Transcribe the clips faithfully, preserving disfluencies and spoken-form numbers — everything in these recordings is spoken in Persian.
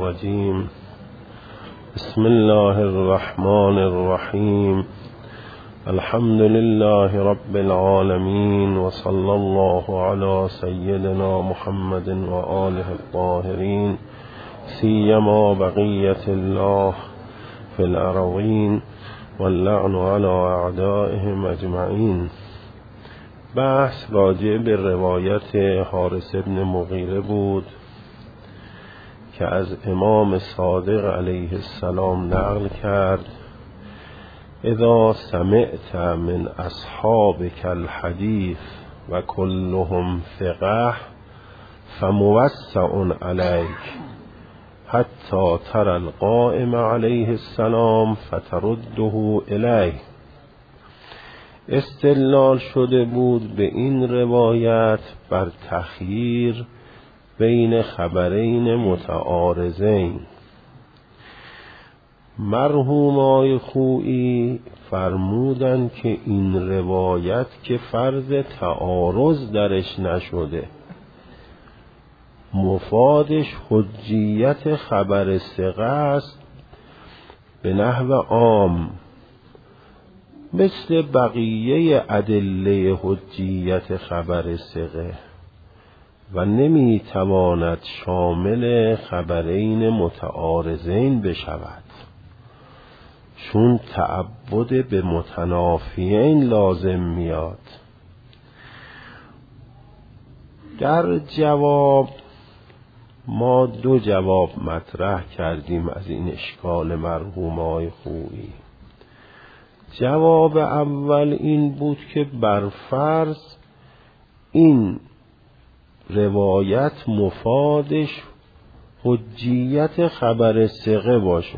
الرجيم. بسم الله الرحمن الرحيم. الحمد لله رب العالمين، وصلى الله على سيدنا محمد وآله الطاهرين، سيما بقية الله في الأرضين، واللعن على أعدائهم أجمعين. بحث راجع به روایت حارث بن مغیره بود که از امام صادق علیه السلام نقل کرد: اذا سمعت من اصحابك الحديث و كلهم ثقة فموسع عليك حتى ترى القائم علیه السلام فترده الیه. استدلال شده بود به این روایت بر تخییر بین خبرین متعارضین. مرحوم آقای خویی فرمودن که این روایت که فرض تعارض درش نشده، مفادش حجیت خبر ثقه است به نحو عام، مثل بقیه ادله حجیت خبر ثقه، و نمی تواند شامل خبرین متعارضین بشود، چون تعبد به متنافیین لازم میاد. در جواب ما دو جواب مطرح کردیم از این اشکال مرحوم آقای خویی. جواب اول این بود که برفرض این روایت مفادش حجیت خبر ثقه باشه،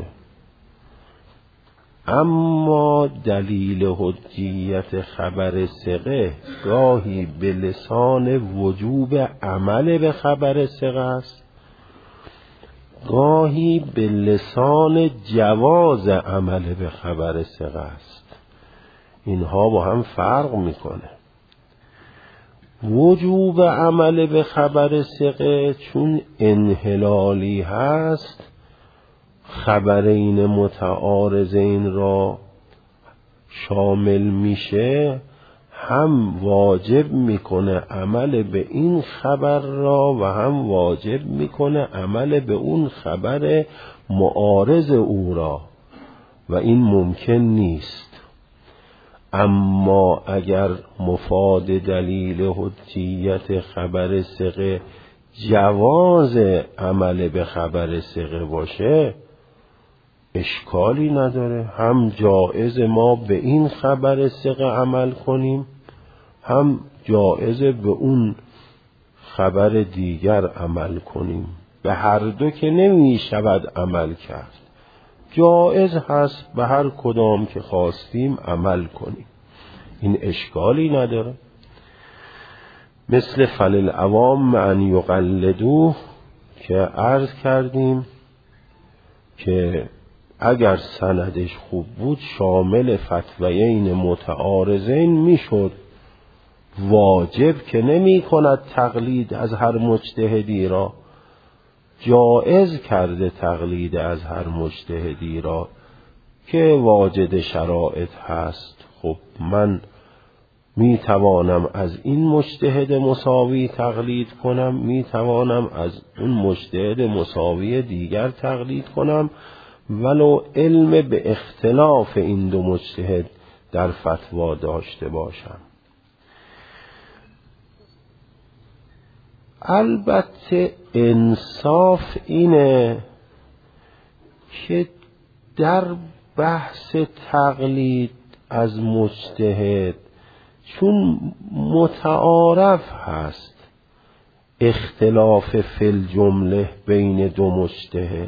اما دلیل حجیت خبر ثقه گاهی به لسان وجوب عمل به خبر ثقه است، گاهی به لسان جواز عمل به خبر ثقه است. اینها با هم فرق میکنه. وجوب عمل به خبر ثقه چون انحلالی هست، خبرین متعارضین را شامل میشه، هم واجب میکنه عمل به این خبر را و هم واجب میکنه عمل به اون خبر معارض او را، و این ممکن نیست. اما اگر مفاد دلیل حجیت خبر ثقه جواز عمل به خبر ثقه باشه، اشکالی نداره. هم جایز ما به این خبر ثقه عمل کنیم، هم جایز به اون خبر دیگر عمل کنیم. به هر دو که نمی شود عمل کرد، جایز هست به هر کدام که خواستیم عمل کنیم، این اشکالی نداره. مثل فللعوام ان یقلدوه که عرض کردیم که اگر سندش خوب بود شامل فتویین متعارضین میشد. واجب که نمی کند تقلید از هر مجتهدی را، جائز کرده تقلید از هر مجتهدی را که واجد شرایط هست. خب من می توانم از این مجتهد مساوی تقلید کنم، می توانم از اون مجتهد مساوی دیگر تقلید کنم، ولو علم به اختلاف این دو مجتهد در فتوا داشته باشم. البته انصاف اینه که در بحث تقلید از مجتهد، چون متعارف هست اختلاف فی الجمله بین دو مجتهد،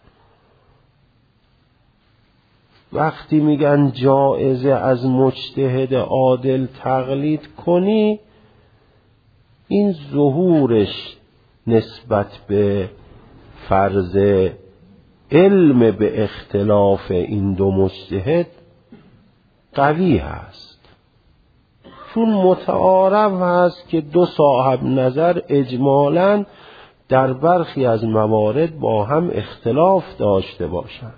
وقتی میگن جایزه از مجتهد عادل تقلید کنی، این ظهورش نسبت به فرض علم به اختلاف این دو مجتهد قوی هست، چون متعارف هست که دو صاحب نظر اجمالاً در برخی از موارد با هم اختلاف داشته باشند.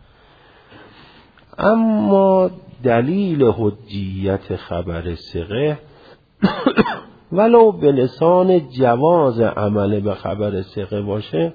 اما دلیل حجیت خبر ثقه ولو به لسان جواز عمل به خبر ثقه باشه،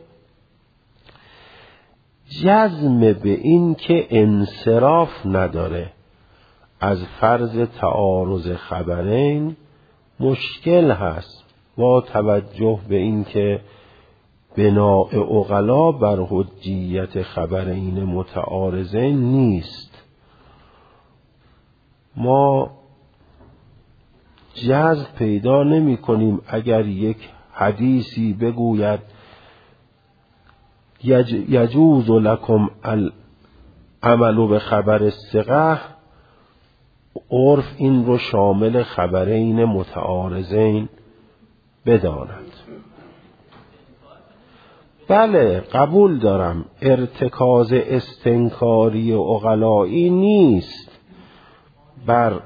جزم به این که انصراف نداره از فرض تعارض خبرین مشکل هست، با توجه به این که بناء عقلا بر حجیت خبرین متعارضین نیست. ما جزم پیدا نمی کنیم اگر یک حدیثی بگوید یجوز لکم العمل به خبر الثقه، عرف این رو شامل خبرین متعارضین بداند. بله قبول دارم ارتکاز استنکاری و عقلایی نیست بر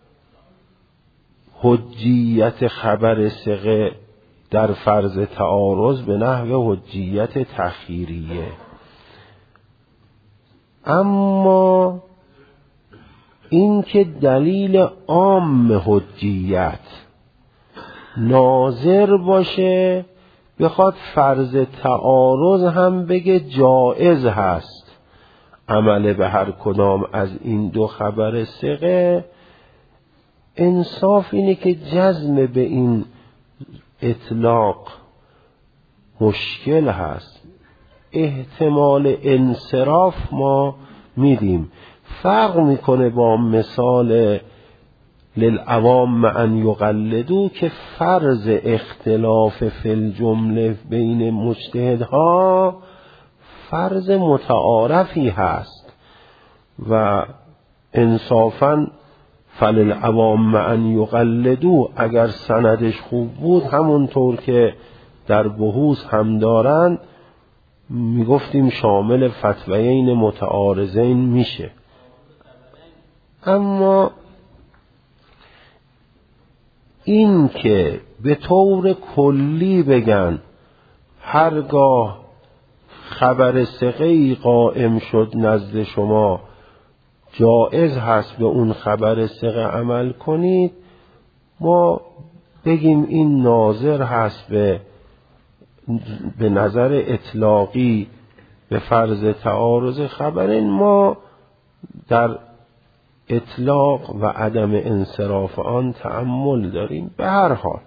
حجیت خبر ثقه در فرض تعارض به نحو حجیت تخیریه، اما این که دلیل عام حجیت ناظر باشه بخواد فرض تعارض هم بگه جائز هست عمل به هر کدام از این دو خبر ثقه، انصاف اینه که جزم به این اطلاق مشکل هست. احتمال انصراف ما میدیم. فرق میکنه با مثال للعوام ان یقلدو که فرض اختلاف فی الجمله بین مجتهدها فرض متعارفی هست و انصافاً فللعوام ان یقلدو اگر سندش خوب بود همونطور که در بحوث هم دارن میگفتیم شامل فتویین متعارضین میشه. اما این که به طور کلی بگن هرگاه خبر ثقه‌ای قائم شد نزد شما جائز هست به اون خبر ثقه عمل کنید، ما بگیم این ناظر هست به به نظر اطلاقی به فرض تعارض خبرین، ما در اطلاق و عدم انصراف آن تأمل داریم. به هر حال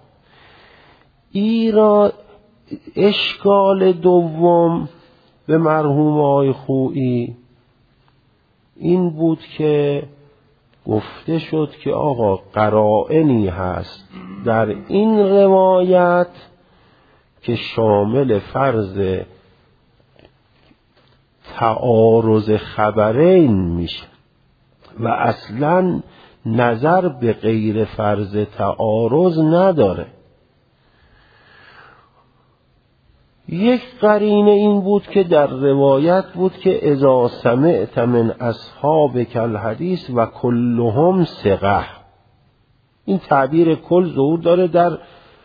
ایراد اشکال دوم به مرحوم آقای خویی این بود که گفته شد که آقا قرائنی هست در این روایت که شامل فرض تعارض خبرین میشه و اصلا نظر به غیر فرض تعارض نداره. یک قرینه این بود که در روایت بود که اذا سمعت من اصحابک الحدیث و کلهم ثقه، این تعبیر کل ظهور داره در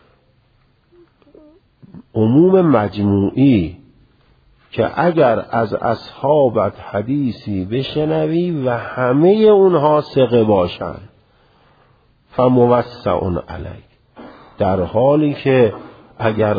عموم مجموعی که اگر از اصحابت حدیثی بشنوی و همه اونها ثقه باشن فموسع علیک، در حالی که اگر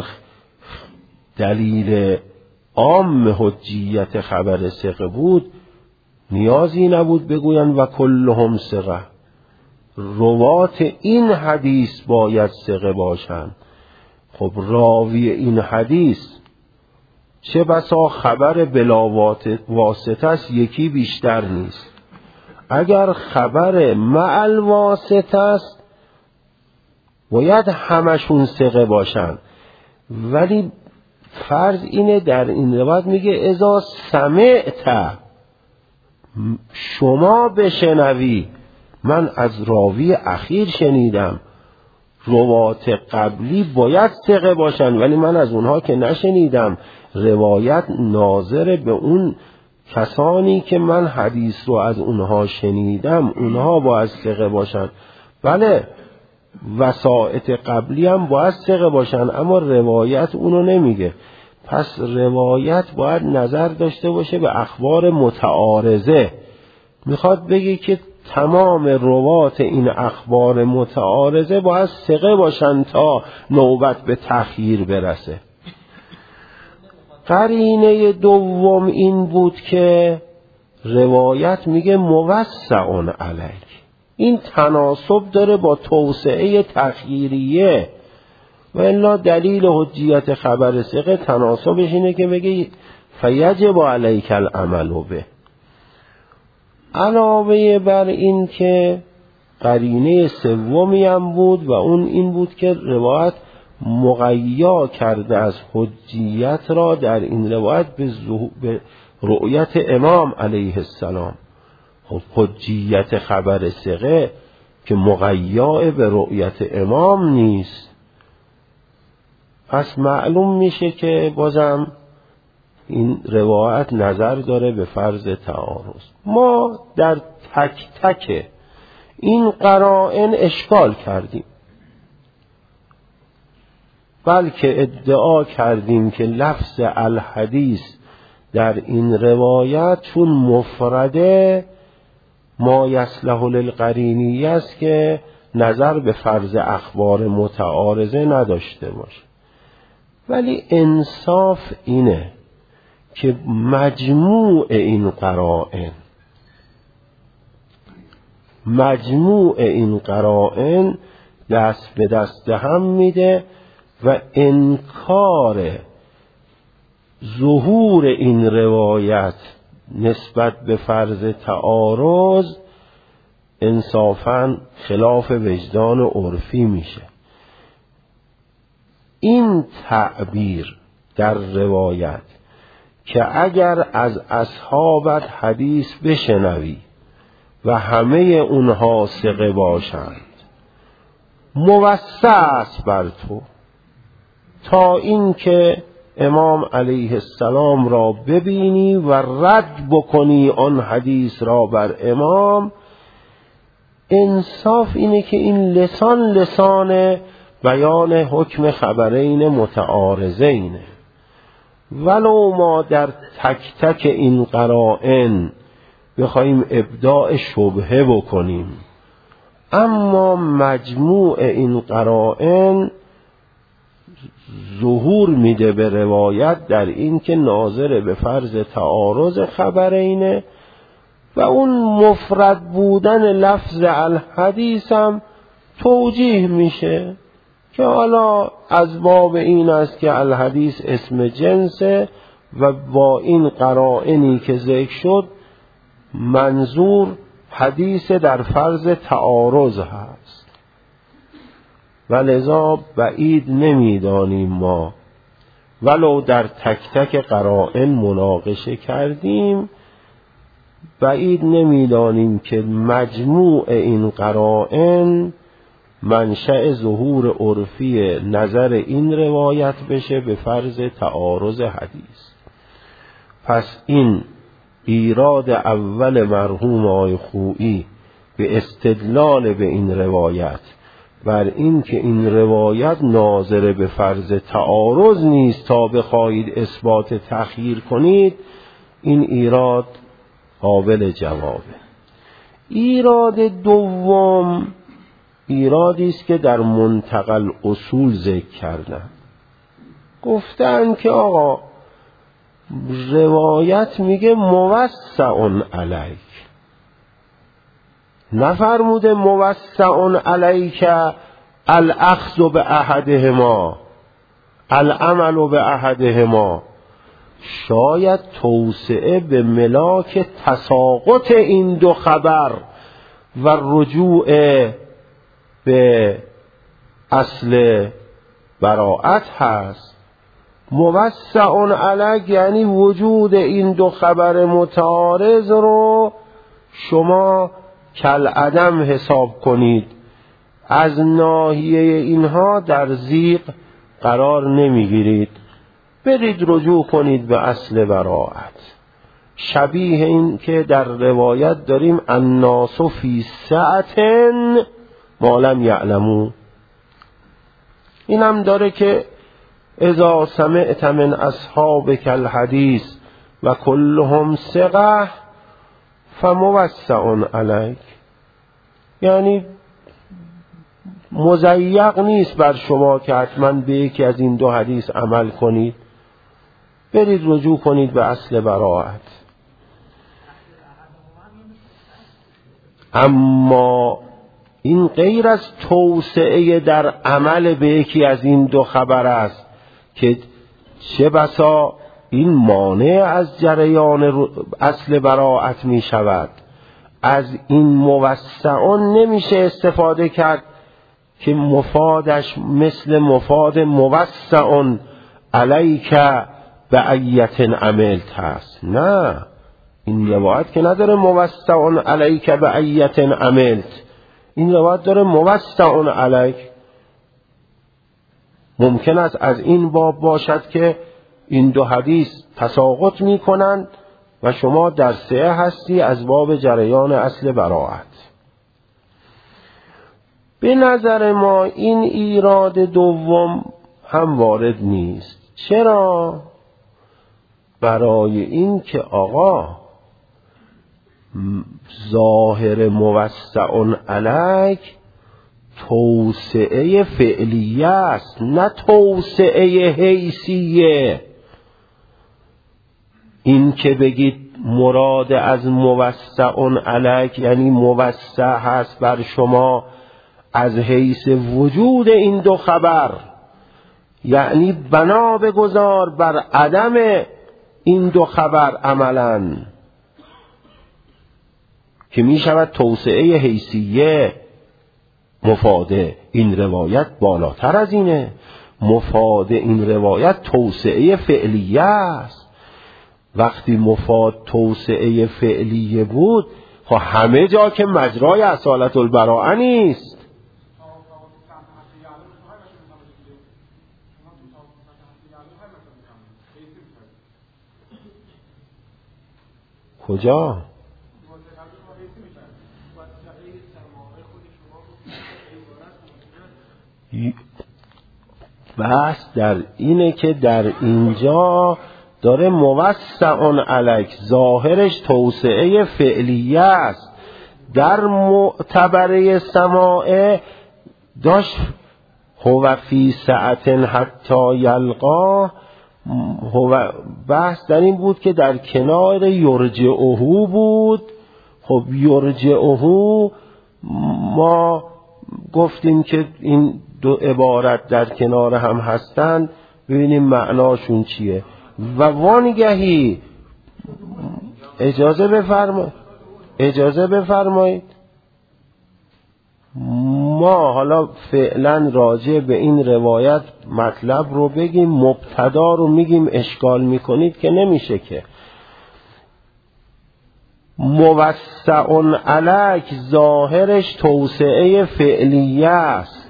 دلیل عام حجیت خبر ثقه بود نیازی نبود بگوین و کلهم ثقه، روات این حدیث باید ثقه باشند. خب راوی این حدیث چه بسا خبر بلا واسطه است، یکی بیشتر نیست. اگر خبر مع الواسطه است باید همشون ثقه باشن، ولی فرض اینه در این روایت میگه اذا سمعت، شما بشنوی، من از راوی اخیر شنیدم، روات قبلی باید ثقه باشن ولی من از اونها که نشنیدم، روایت ناظر به اون کسانی که من حدیث رو از اونها شنیدم، اونها باید ثقه باشن. بله وسائط قبلی هم باید ثقه باشن، اما روایت اونو نمیگه. پس روایت باید نظر داشته باشه به اخبار متعارضه. میخواد بگه که تمام روات این اخبار متعارضه باید ثقه باشن تا نوبت به تخییر برسه. قرینه دوم این بود که روایت میگه موسع علیک، این تناسب داره با توسعه تخییریه. و الا دلیل حجیت خبر ثقه تناسبش اینه که بگه فیجب علیک العمل به. علاوه بر این که قرینه سومی هم بود و اون این بود که روایت مقیا کرده از حجیت را در این روایت به, به رؤیت امام علیه السلام. حجیت خبر ثقه که مقیا به رؤیت امام نیست. پس معلوم میشه که بازم این روایت نظر داره به فرض تعارض. ما در تک تک این قرائن اشکال کردیم، بلکه ادعا کردیم که لفظ الحدیث در این روایت چون مفرده ما یصلح للقرینیه است که نظر به فرض اخبار متعارضه نداشته باشه. ولی انصاف اینه که مجموع این قرائن مجموع این قرائن دست به دست هم میده و انکار ظهور این روایت نسبت به فرض تعارض انصافاً خلاف وجدان عرفی میشه. این تعبیر در روایت که اگر از اصحابت حدیث بشنوی و همه اونها ثقه باشند موسع است بر تو، تا این که امام علیه السلام را ببینی و رد بکنی آن حدیث را بر امام. انصاف اینه که این لسان لسان بیان حکم خبرین متعارضینه. ولو ما در تک تک این قرائن بخوایم ابداع شبهه بکنیم، اما مجموع این قرائن ظهور میده به روایت در این که ناظر به فرض تعارض خبرینه و اون مفرد بودن لفظ الحدیث هم توجیه میشه که حالا از باب این است که الحدیث اسم جنسه و با این قرائنی که ذکر شد منظور حدیث در فرض تعارض هست. و لذا بعید نمیدانیم ما ولو در تک تک قرائن مناقشه کردیم، بعید نمیدانیم که مجموع این قرائن منشأ ظهور عرفی نظر این روایت بشه به فرض تعارض حدیث. پس این ایراد اول مرحوم آقای خویی به استدلال به این روایت بر این که این روایت ناظر به فرض تعارض نیست تا بخواهید اثبات تخییر کنید، این ایراد قابل جوابه. ایراد دوم ایرادی است که در منتقل اصول ذکر کردن. گفتن که آقا روایت میگه موسع علیک، نفرموده موسع علیک الاخذ به احدهما العمل به احدهما. شاید توسعه به ملاک تساقط این دو خبر و رجوع به اصل براءت هست. موسع علیک یعنی وجود این دو خبر متعارض رو شما کالعدم حساب کنید، از ناحیه اینها در ضیق قرار نمیگیرید، برید رجوع کنید به اصل براءت. شبیه این که در روایت داریم الناس فی سعة ما لم یعلموا اینم داره که اذا سمعت من اصحابک الحدیث و کلهم ثقه فموسع علیک، یعنی مضیق نیست بر شما که حتما به یکی از این دو حدیث عمل کنید، برید رجوع کنید به اصل براءت. اما این غیر از توسعه در عمل به یکی از این دو خبر است که چه بسا این مانع از جریان اصل براءت می شود. از این موسعون نمیشه استفاده کرد که مفادش مثل مفاد موسعون علیک به ایت عملت هست. نه، این روایت که نداره موسعون علیک به ایت عملت، این روایت داره موسعون علیک. ممکن است از این باب باشد که این دو حدیث تساقط می کنند و شما در سعه هستی از باب جریان اصل براءت. به نظر ما این ایراد دوم هم وارد نیست. چرا؟ برای این که آقا ظاهر موسع علیک توسعه فعلیه است، نه توسعه حیثیه. این که بگید مراد از موسع علیک یعنی موسع هست بر شما از حیث وجود این دو خبر، یعنی بنا بگذار بر عدم این دو خبر عملاً که می شود توسعه حیثیه مفاده. این روایت بالاتر از اینه، مفاد این روایت توسعه فعلیه است. وقتی مفاد توسعه فعلیه بود خب همه جا که مجرای اصالت البراءه نیست. کجا؟ بحث در اینه که در اینجا داره موسع علیک ظاهرش توسعه فعلیه است. در معتبره سماعه داشت هو فی سعت حتی یلقا، هو بحث در این بود که در کنار یرجعه بود. خب یرجعه ما گفتیم که این دو عبارت در کنار هم هستند، ببینیم معناشون چیه. و وانگهی اجازه بفرمایید اجازه بفرمایید ما حالا فعلا راجع به این روایت مطلب رو بگیم، مبتدا رو میگیم اشکال میکنید که نمیشه. که موسع علیک ظاهرش توسعه فعلیه است،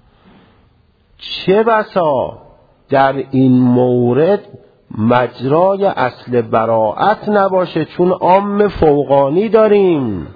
چه بسا در این مورد مجرای اصل براءت نباشه چون عام فوقانی داریم،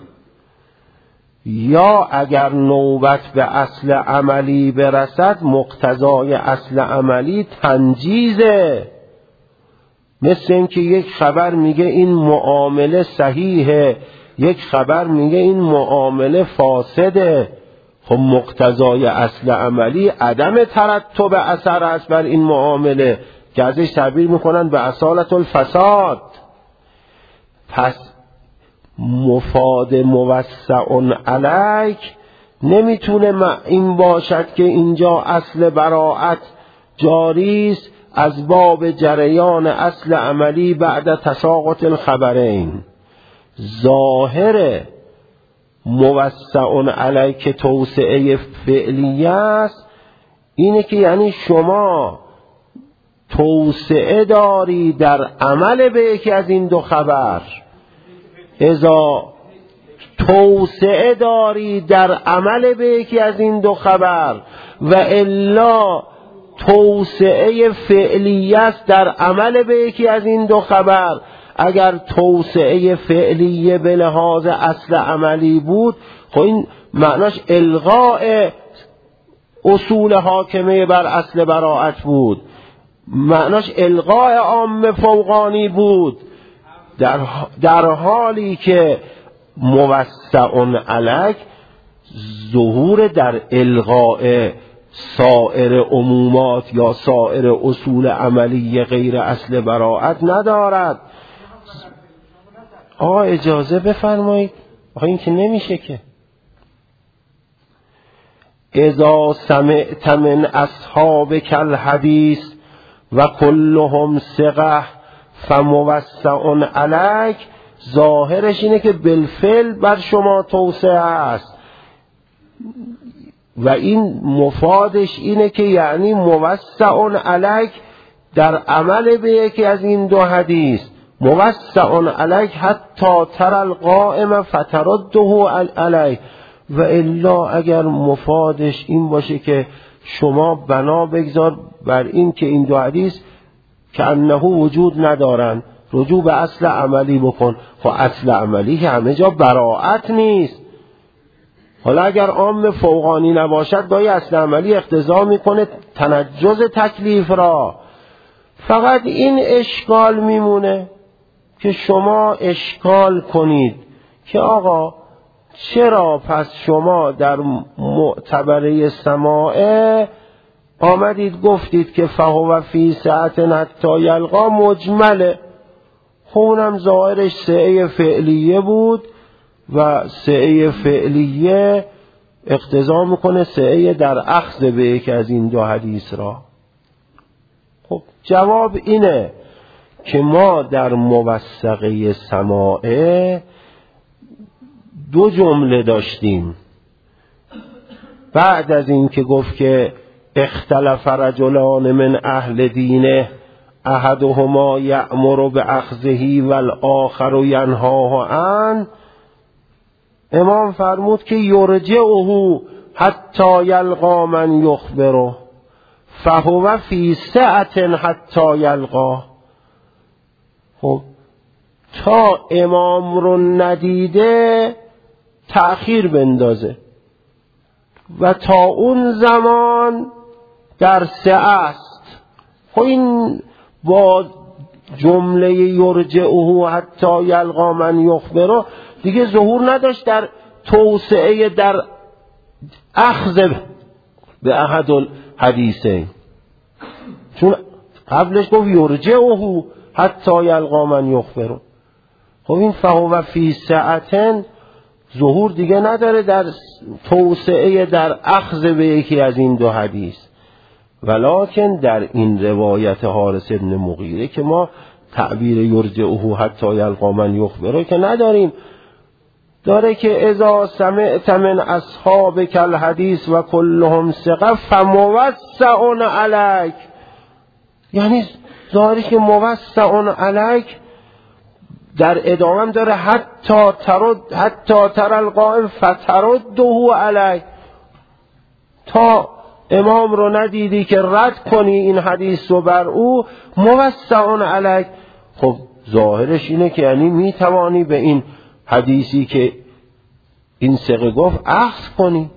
یا اگر نوبت به اصل عملی برسد مقتضای اصل عملی تنجیزه. مثل این که یک خبر میگه این معامله صحیحه، یک خبر میگه این معامله فاسده. خب مقتضای اصل عملی عدم ترتب اثر است بر این معامله که ازش تعبیر میکنن به اصالت الفساد. پس مفاد موسع علیک نمیتونه این باشد که اینجا اصل براءت جاری است از باب جریان اصل عملی بعد تساقط الخبرین. ظاهر موسع علیک توسعه فعلیه است، اینه که یعنی شما توسعه داری در عمل به یکی از این دو خبر. اذا توسعه داری در عمل به یکی از این دو خبر و الا توسعه فعلیه است در عمل به یکی از این دو خبر. اگر توسعه فعلیه به لحاظ اصل عملی بود خب این معناش الغاء اصول حاکمه بر اصل براءت بود، معناش الغاء عام فوقانی بود، در, در حالی که موسع علیک ظهور در الغاء سایر عمومات یا سایر اصول عملی غیر اصل براءت ندارد. آقا اجازه بفرمایید. آقا این که نمیشه که. اذا سمعت من اصحابک الحدیث و کلهم ثقه فموسع علیک، ظاهرش اینه که بالفعل بر شما توسعه است و این مفادش اینه که یعنی موسع علیک در عمل به یکی از این دو حدیث، موسع علیک حتی تر القائم فترده علیک، و الا اگر مفادش این باشه که شما بنا بگذار بر این که این دو حدیث که انه وجود ندارن، رجوع به اصل عملی بکن. خب اصل عملی که همه جا براءت نیست. حالا اگر عام فوقانی نباشد گاهی اصل عملی اقتضا میکنه تنجز تکلیف را. فقط این اشکال میمونه که شما اشکال کنید که آقا چرا پس شما در معتبره سماعه آمدید گفتید که فهو فی سعت حتی یلقا مجمله، خونم ظاهرش سعه فعلیه بود و سعه فعلیه اقتضا میکنه سعه در اخذ به یک از این دو حدیث را. خب جواب اینه که ما در موثقه سماعه دو جمله داشتیم. بعد از این که گفت که اختلف رجلان من اهل دینه احدهما یأمر باخذه والآخر ینهاه عنه، امام فرمود که یرجعه حتی یلقا من یخبره فهو فی سعة حتی یلقا. خب تا امام رو ندیده تأخیر بندازه و تا اون زمان در سعه است. خب این با جمله یرجعه حتی یلقا من یخبره دیگه ظهور نداشت در توسعه در اخذ به احد الحدیثین، چون قبلش گفت یرجعه حتی یلقا من یخبره. خب این فهو فی سعة ظهور دیگه نداره در توسعه در اخذ به یکی از این دو حدیث. ولکن در این روایت حارث بن مغیره که ما تعبیر یرجعه حتی یلقا من یخبره که نداریم، داره که اذا سمعت من اصحابک الحدیث و کلهم ثقه فموسع علیک، یعنی ظاهرش که موسع علیک در ادامه داره حتی ترد حتی تر القائم فترده علیک، تا امام رو ندیدی که رد کنی این حدیث رو بر او موسع علیک. خب ظاهرش اینه که یعنی میتوانی به این حدیثی که این ثقه گفت اخذ کنی.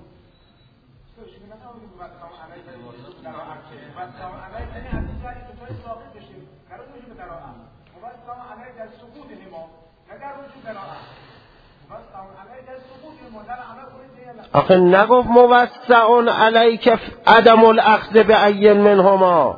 آخه نگفت موسع علیک عدم الاخذ به ای منهما،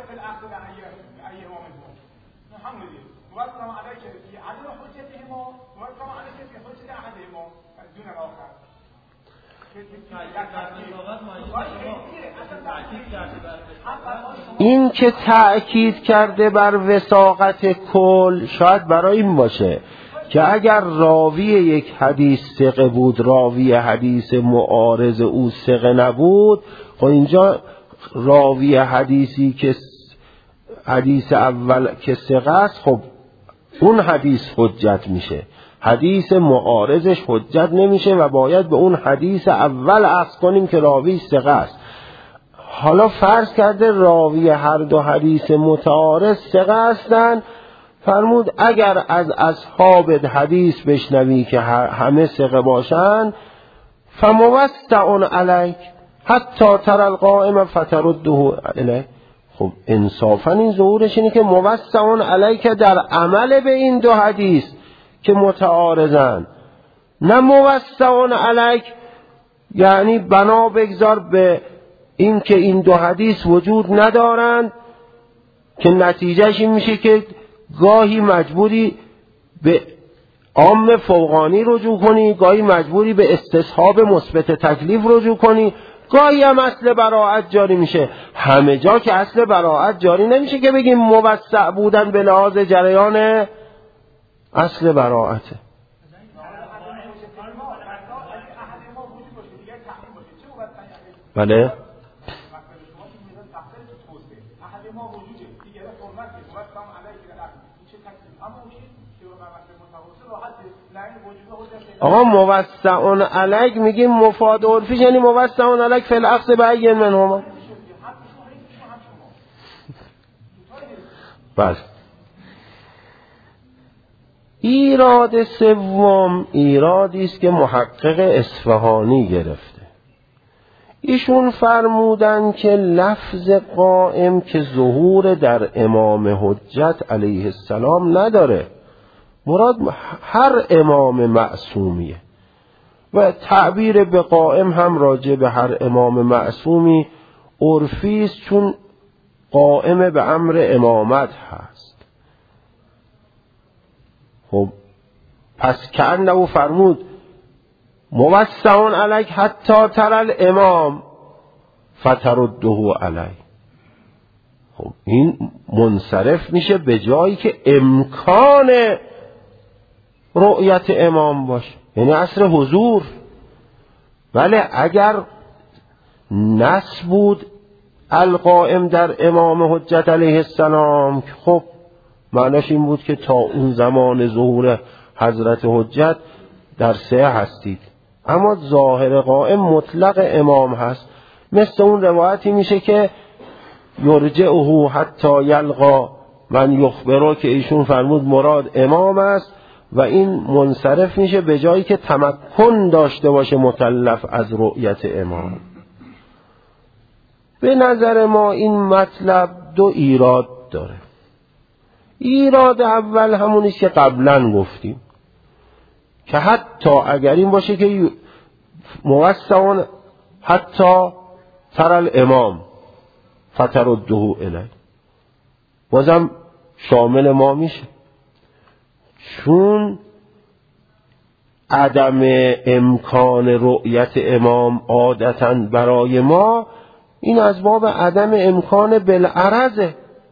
این که تأکید کرده بر وثاقت کل شاید برای این باشه که اگر راوی یک حدیث ثقه بود، راوی حدیث معارض او ثقه نبود، خب اینجا راوی حدیثی که حدیث اول که ثقه است خب اون حدیث حجت میشه، حدیث معارضش حجت نمیشه و باید به اون حدیث اول اخذ کنیم که راوی ثقه است. حالا فرض کرده راوی هر دو حدیث متعارض ثقه هستند، فرمود اگر از اصحاب حدیث بشنوی که همه ثقه باشن فموسع علیک، حتی تر القائم فترده الیه. خب انصافا این ظهورش اینه که موسع علیک در عمل به این دو حدیث که متعارضن، نه موسع علیک یعنی بنا بگذار به این که این دو حدیث وجود ندارند که نتیجهش این میشه که گاهی مجبوری به عام فوقانی رجوع کنی، گاهی مجبوری به استصحاب مثبت تکلیف رجوع کنی، گاهی هم اصل براءت جاری میشه. همه جا که اصل براءت جاری نمیشه که بگیم موسع بودن به لحاظ جریان اصل براءته. بله آقا موسع علیک میگیم مفاد عرفی یعنی موسع علیک فی الاخذ بأی منهما. بس ایراد سوم ایرادی است که محقق اصفهانی گرفته. ایشون فرمودن که لفظ قائم که ظهور در امام حجت علیه السلام نداره، مراد هر امام معصومیه و تعبیر به قائم هم راجع به هر امام معصومی عرفی است، چون قائم به امر امامت هست. خب پس کأنه فرمود موسع علیک حتی تر الامام فترده علی. خب این منصرف میشه به جایی که امکان رؤیت امام باشه، یعنی عصر حضور. ولی اگر نص بود القائم در امام حجت علیه السلام، خب معناش این بود که تا اون زمان ظهور حضرت حجت در سه هستید. اما ظاهر قائم مطلق امام هست، مثل اون روایتی میشه که یرجعه حتی یلقا من یخبره که ایشون فرمود مراد امام است و این منصرف میشه به جایی که تمکن داشته باشه مکلف از رؤیت امام. به نظر ما این مطلب دو ایراد داره. ایراد اول همونیست که قبلا گفتیم که حتی اگر این باشه که موسع حتی تر الامام فترده الی، بازم شامل ما میشه، چون عدم امکان رؤیت امام عادتاً برای ما این از باب عدم امکان بالعرضه.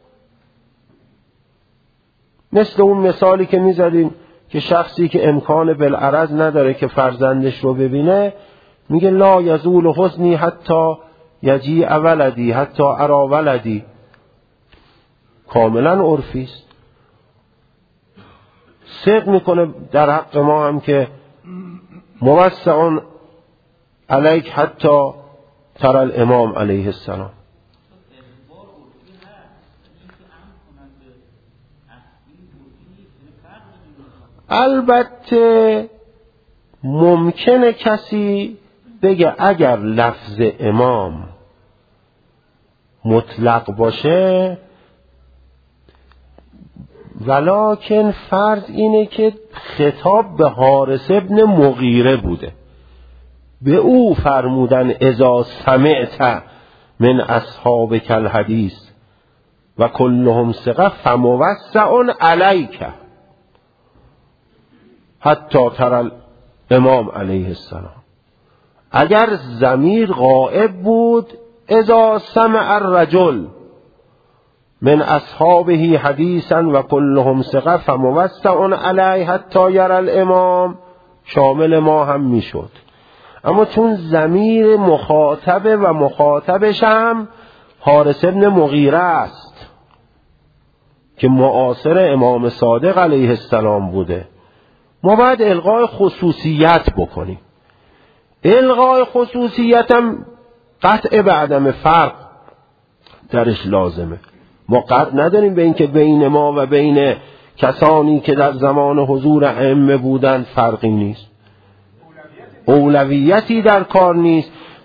مثل اون مثالی که می‌زدیم که شخصی که امکان بالعرض نداره که فرزندش رو ببینه، میگه لا یزول حزنی حتی یجیء ولدی حتی ارا ولدی، کاملا عرفی است. صدق میکنه در حق ما هم که موسع علیک حتی تر الامام علیه السلام. البته ممکنه کسی بگه اگر لفظ امام مطلق باشه، ولکن فرض اینه که خطاب به حارث ابن مغیره بوده، به او فرمودن اذا سمعت من اصحابک الحدیث و کلهم ثقه فموسع علیک حتی تر الامام علیه السلام. اگر ضمیر غائب بود اذا سمع الرجل من اصحابه حدیثا و کلهم ثقه فموسع علیه حتی یری الامام، شامل ما هم میشد. اما چون ضمیر مخاطبه و مخاطبش هم حارث ابن مغیره است که معاصر امام صادق علیه السلام بوده، ما باید الغای خصوصیت بکنیم. الغای خصوصیت هم قطع به عدم فرق درش لازمه. ما قطع نداریم به این که بین ما و بین کسانی که در زمان حضور ائمه بودند فرقی نیست، اولویتی در کار نیست.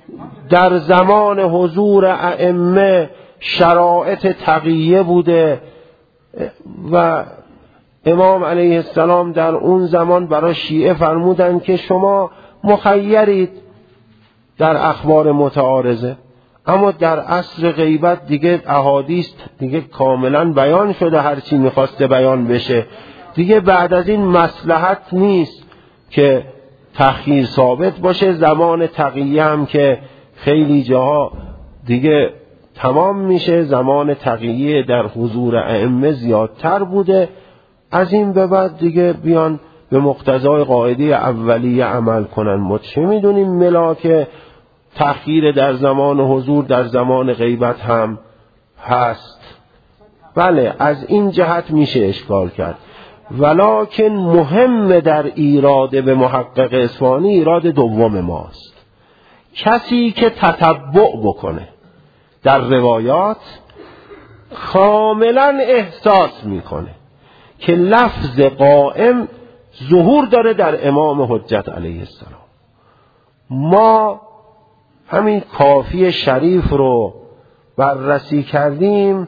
در زمان حضور ائمه شرایط تقیه بوده و امام علیه السلام در اون زمان برای شیعه فرمودن که شما مخیرید در اخبار متعارضه، اما در عصر غیبت دیگه احادیث دیگه کاملا بیان شده، هر چی میخواسته بیان بشه دیگه، بعد از این مصلحت نیست که تأخیر ثابت باشه. زمان تقیه هم که خیلی جاها دیگه تمام میشه، زمان تقیه در حضور ائمه زیادتر بوده، از این به بعد دیگه بیان به مقتضای قاعده اولیه عمل کنن. ما چه میدونیم ملاک تأخیر در زمان حضور در زمان غیبت هم هست. بله از این جهت میشه اشکال کرد، ولکن مهم در ایراد به محقق اصفهانی ایراد دوم ماست. کسی که تتبع بکنه در روایات کاملا احساس میکنه که لفظ قائم ظهور داره در امام حجت علیه السلام. ما همین کافی شریف رو بررسی کردیم،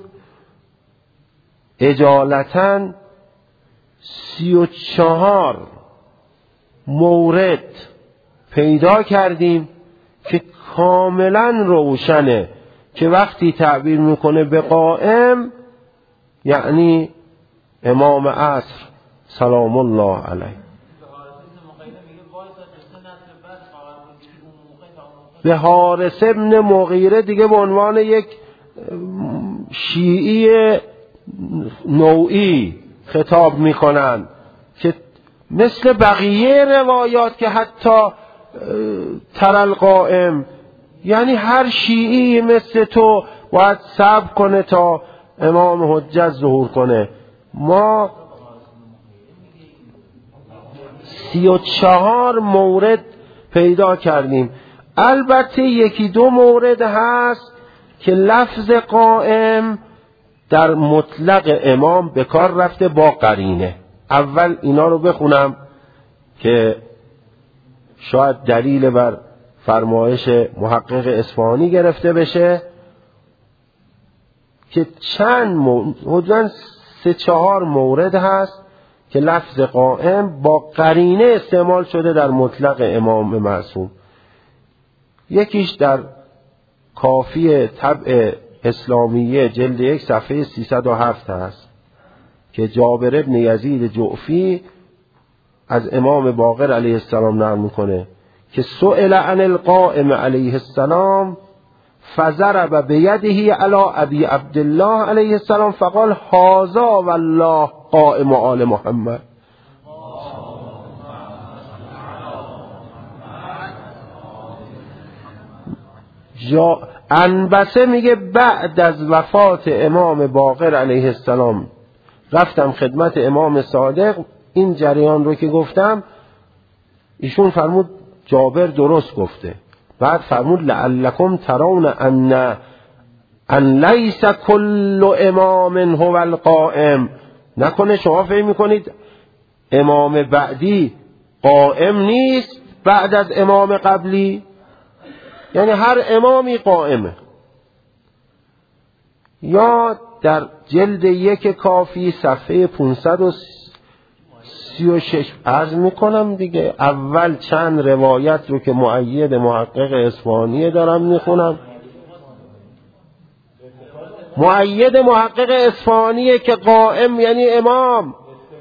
اجالتاً سی و چهار مورد پیدا کردیم که کاملا روشنه که وقتی تعبیر میکنه به قائم یعنی امام عصر سلام الله علیه. به حارث ابن مغیره دیگه به عنوان یک شیعی نوعی خطاب میکنن که مثل بقیه روایات که حتی ترل قائم، یعنی هر شیعی مثل تو باید صبر کنه تا امام حجت ظهور کنه. ما سی و چهار مورد پیدا کردیم. البته یکی دو مورد هست که لفظ قائم در مطلق امام به کار رفته با قرینه. اول اینا رو بخونم که شاید دلیل بر فرمایش محقق اصفهانی گرفته بشه که چند مورد، سه چهار مورد هست که لفظ قائم با قرینه استعمال شده در مطلق امام معصوم. یکیش در کافی طبع اسلامیه جلد یک صفحه سیصد و هفت هست که جابر ابن یزید جعفی از امام باقر علیه السلام نقل میکنه که سئل عن القائم علیه السلام فضرب بیده علی ابی عبدالله علیه السلام فقال هذا والله قائم آل محمد. جا انبسه میگه بعد از وفات امام باقر علیه السلام رفتم خدمت امام صادق، این جریان رو که گفتم ایشون فرمود جابر درست گفته، بعد فرمود لعلکم ترون ان ان لیس کل امام هو القائم، نکنه شما فهم میکنید امام بعدی قائم نیست بعد از امام قبلی، یعنی هر امامی قائمه. یا در جلد یک کافی صفحه پانصد و سی و شش عرض میکنم دیگه، اول چند روایت رو که مؤید محقق اصفهانی دارم میخونم. مؤید محقق اصفهانی که قائم یعنی امام.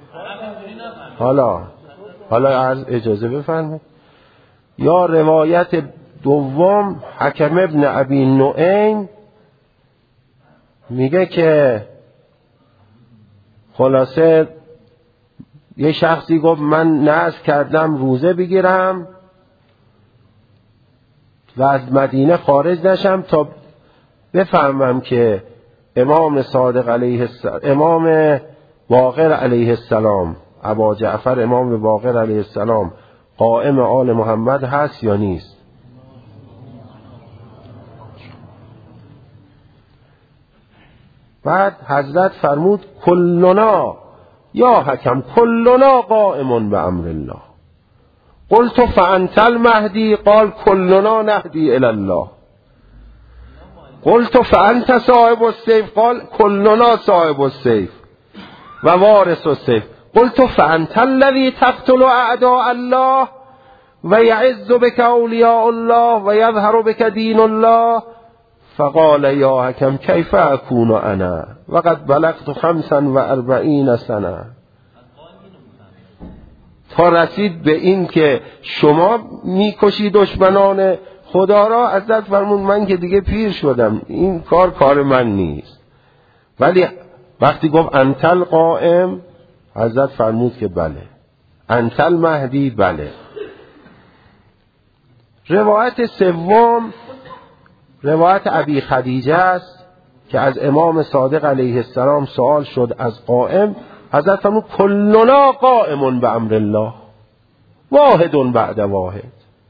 حالا حالا عرض اجازه بفرمایید. یا روایت دوم حکم ابن ابی نعیم میگه که خلاصه یه شخصی گفت من نذر کردم روزه بگیرم و از مدینه خارج نشم تا بفهمم که امام صادق علیه السلام، امام باقر علیه السلام، ابا جعفر امام باقر علیه السلام قائم آل محمد هست یا نیست. بعد حضرت فرمود کلنا یا حکم کلنا قائم به امر الله. قلت فانت المهدی قال کلنا نهدی الی الله. قلت فانت صاحب السیف قال کلنا صاحب السیف و وارث السیف. قلت فانت الذي تقتل اعداء الله و یعز بک اولیاء الله و یظهر بک دین الله. فقال یا حکم کیف اکون انا وقد بلغت خمسا و اربعین سنه. تا رسید به این که شما میکشی دشمنان خدا را، حضرت فرمود من که دیگه پیر شدم، این کار کار من نیست. ولی وقتی گفت انتل قائم، حضرت فرمود که بله. انتل مهدی، بله. روایت سوم روایت ابی خدیجه است که از امام صادق علیه السلام سوال شد از قائم. حضرت فرمود کلنا قائم به امر الله واحد بعد واحد.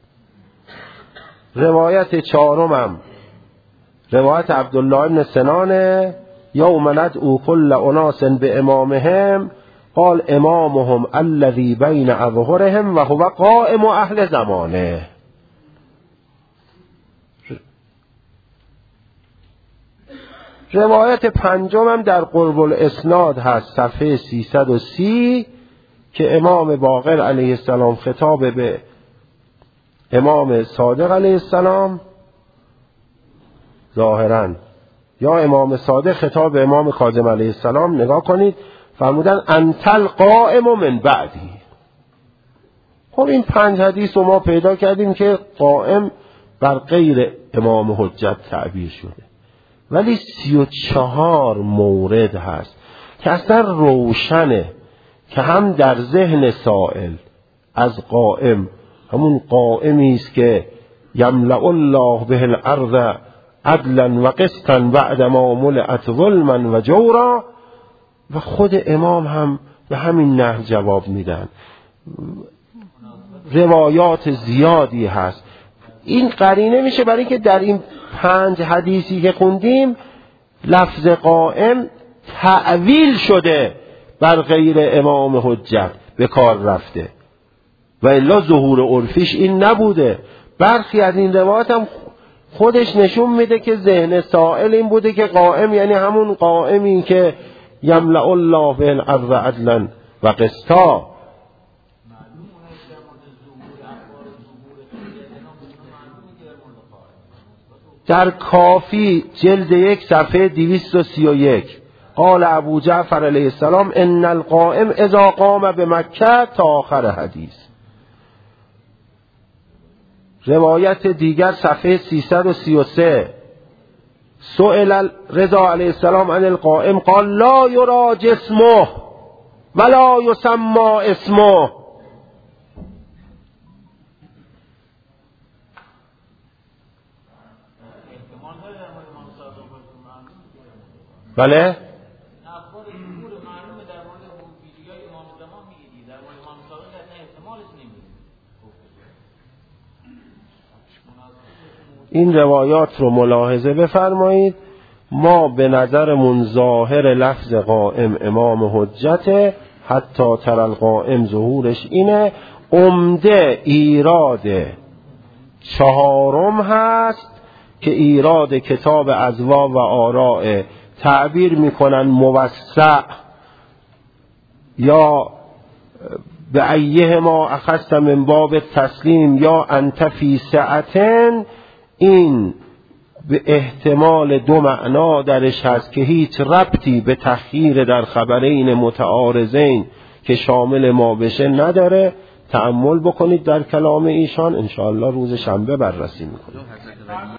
روایت چهارمم روایت عبدالله بن سنان یوم ندعو کل اناس به امامهم قال امامهم الذی بین اظهرهم و هو قائم اهل زمانه. روایت پنجمم در قرب الاسناد هست، صفحه سیصد و سی، که امام باقر علیه السلام خطاب به امام صادق علیه السلام ظاهراً یا امام صادق خطاب به امام کاظم علیه السلام، نگاه کنید، فرمودن انتل قائم من بعدی. خب این پنج حدیث رو ما پیدا کردیم که قائم بر غیر امام حجت تعبیر شده، ولی سی و چهار مورد هست که اصلا روشنه که هم در ذهن سائل از قائم، همون قائمی است که یملأ الله به الارض عدلا و قسطا بعد ما ملئت ظلما و جورا، و خود امام هم به همین نحو جواب میدن. روایات زیادی هست. این قرینه میشه برای اینکه در این پنج حدیثی که خوندیم لفظ قائم تعویل شده بر غیر امام حجت به کار رفته، و الا ظهور عرفیش این نبوده. برخی از این روایات هم خودش نشون میده که ذهن سائل این بوده که قائم یعنی همون قائمی که یملأ الله به الارض عدلا و قسطا. در کافی جلد یک صفحه دویست و سی و یک قال ابو جعفر علیه السلام ان القائم اذا قام به مکه تا آخر حدیث. روایت دیگر صفحه سیصد و سی و سه سئل رضا علیه السلام عن القائم قال لا یرا جسمه ولا یسمى اسمه. بله این روایات رو ملاحظه بفرمایید. ما به نظرمون ظاهر لفظ قائم امام حجته، حتی تر القائم ظهورش اینه. عمده ایراد چهارم هست که ایراد کتاب ازوا و آراء، تعبیر میکنن موسع یا به ایه ما اخذت من باب تسلیم یا انت فی سعتن. این به احتمال دو معنا درش هست که هیچ ربطی به تخییر در خبرین متعارضین که شامل ما بشه نداره. تأمل بکنید در کلام ایشان، انشاءالله روز شنبه بررسی میکنید.